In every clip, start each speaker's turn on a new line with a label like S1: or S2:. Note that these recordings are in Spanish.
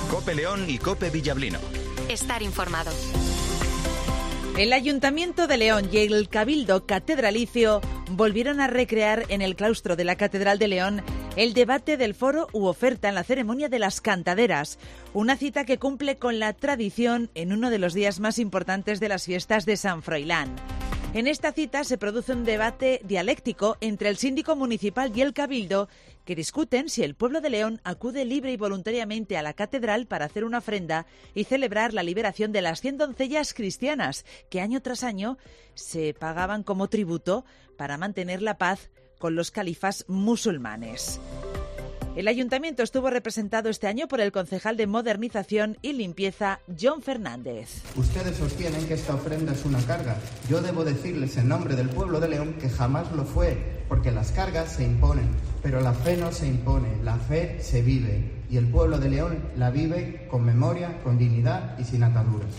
S1: COPE León y COPE Villablino.
S2: Estar informado.
S3: El Ayuntamiento de León y el Cabildo Catedralicio volvieron a recrear en el claustro de la Catedral de León el debate del foro u oferta en la ceremonia de las cantaderas, una cita que cumple con la tradición en uno de los días más importantes de las fiestas de San Froilán. En esta cita se produce un debate dialéctico entre el síndico municipal y el cabildo, que discuten si el pueblo de León acude libre y voluntariamente a la catedral para hacer una ofrenda y celebrar la liberación de las 100 doncellas cristianas que año tras año se pagaban como tributo para mantener la paz con los califas musulmanes. El ayuntamiento estuvo representado este año por el concejal de Modernización y Limpieza, John Fernández.
S4: Ustedes sostienen que esta ofrenda es una carga. Yo debo decirles en nombre del pueblo de León que jamás lo fue, porque las cargas se imponen, pero la fe no se impone, la fe se vive. Y el pueblo de León la vive con memoria, con dignidad y sin ataduras.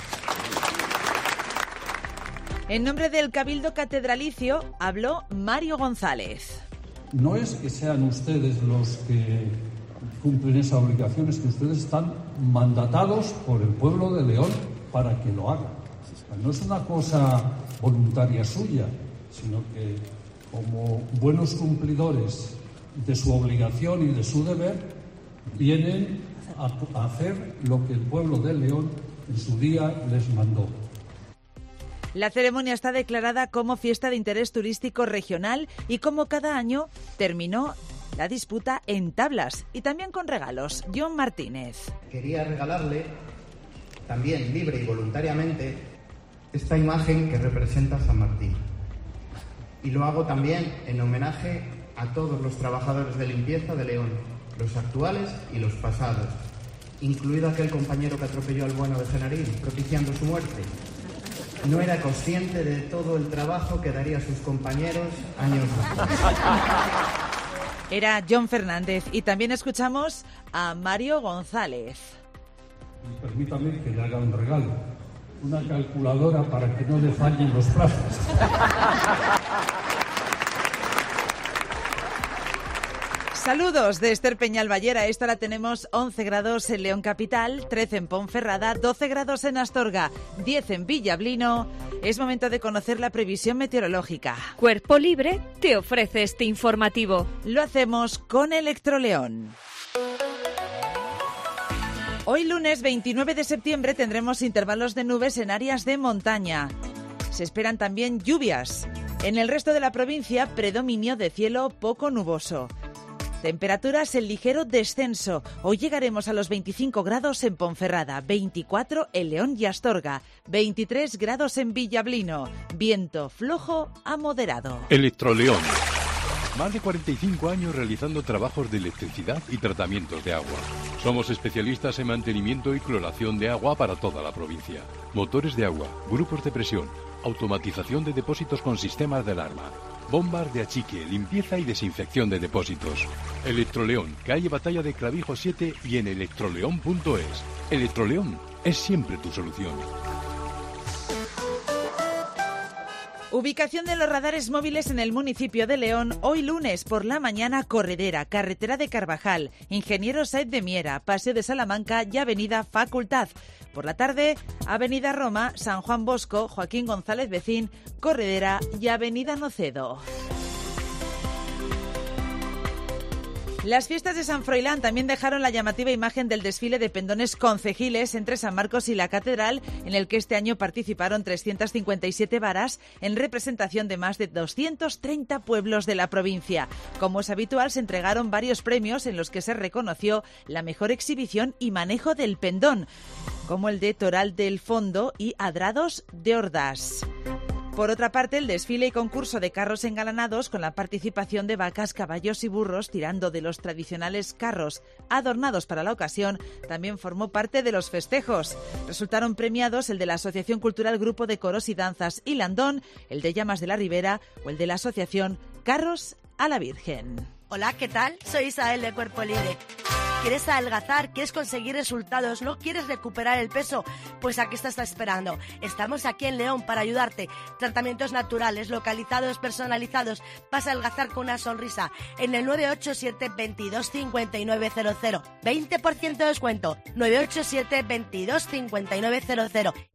S3: En nombre del Cabildo Catedralicio habló Mario González.
S5: No es que sean ustedes los que cumplen esa obligación, es que ustedes están mandatados por el pueblo de León para que lo hagan. No es una cosa voluntaria suya, sino que como buenos cumplidores de su obligación y de su deber, vienen a hacer lo que el pueblo de León en su día les mandó.
S3: La ceremonia está declarada como fiesta de interés turístico regional y como cada año terminó la disputa en tablas y también con regalos. John Martínez.
S4: Quería regalarle, también libre y voluntariamente, esta imagen que representa a San Martín. Y lo hago también en homenaje a todos los trabajadores de limpieza de León, los actuales y los pasados, incluido aquel compañero que atropelló al bueno de Genarín, propiciando su muerte. No era consciente de todo el trabajo que daría a sus compañeros años después.
S3: Era John Fernández y también escuchamos a Mario González.
S5: Y permítame que le haga un regalo, una calculadora para que no le fallen los plazos.
S3: Saludos de Esther Peñalballera. A esta hora tenemos 11 grados en León Capital, 13 en Ponferrada, 12 grados en Astorga, 10 en Villablino. Es momento de conocer la previsión meteorológica.
S2: Cuerpo Libre te ofrece este informativo.
S3: Lo hacemos con Electroleón. Hoy lunes 29 de septiembre tendremos intervalos de nubes en áreas de montaña. Se esperan también lluvias. En el resto de la provincia, predominio de cielo poco nuboso. Temperaturas en ligero descenso. Hoy llegaremos a los 25 grados en Ponferrada, 24 en León y Astorga, 23 grados en Villablino. Viento flojo a moderado.
S6: Electroleón. Más de 45 años realizando trabajos de electricidad y tratamientos de agua. Somos especialistas en mantenimiento y cloración de agua para toda la provincia. Motores de agua, grupos de presión, automatización de depósitos con sistemas de alarma, bombas de achique, limpieza y desinfección de depósitos. Electroleón, calle Batalla de Clavijo 7 y en electroleón.es. Electroleón es siempre tu solución.
S3: Ubicación de los radares móviles en el municipio de León. Hoy lunes por la mañana, Corredera, Carretera de Carvajal, Ingeniero Saez de Miera, Paseo de Salamanca y Avenida Facultad. Por la tarde, Avenida Roma, San Juan Bosco, Joaquín González Becín, Corredera y Avenida Nocedo. Las fiestas de San Froilán también dejaron la llamativa imagen del desfile de pendones concejiles entre San Marcos y la Catedral, en el que este año participaron 357 varas en representación de más de 230 pueblos de la provincia. Como es habitual, se entregaron varios premios en los que se reconoció la mejor exhibición y manejo del pendón, como el de Toral del Fondo y Adrados de Ordaz. Por otra parte, el desfile y concurso de carros engalanados con la participación de vacas, caballos y burros tirando de los tradicionales carros adornados para la ocasión también formó parte de los festejos. Resultaron premiados el de la Asociación Cultural Grupo de Coros y Danzas Hilandón, el de Llamas de la Ribera o el de la Asociación Carros a la Virgen.
S7: Hola, ¿qué tal? Soy Isabel de Cuerpo Libre. ¿Quieres adelgazar? ¿Quieres conseguir resultados? ¿No quieres recuperar el peso? Pues aquí estás esperando. Estamos aquí en León para ayudarte. Tratamientos naturales, localizados, personalizados. Vas a adelgazar con una sonrisa. En el 987 22 5900. 20% de descuento. 987 22 5900.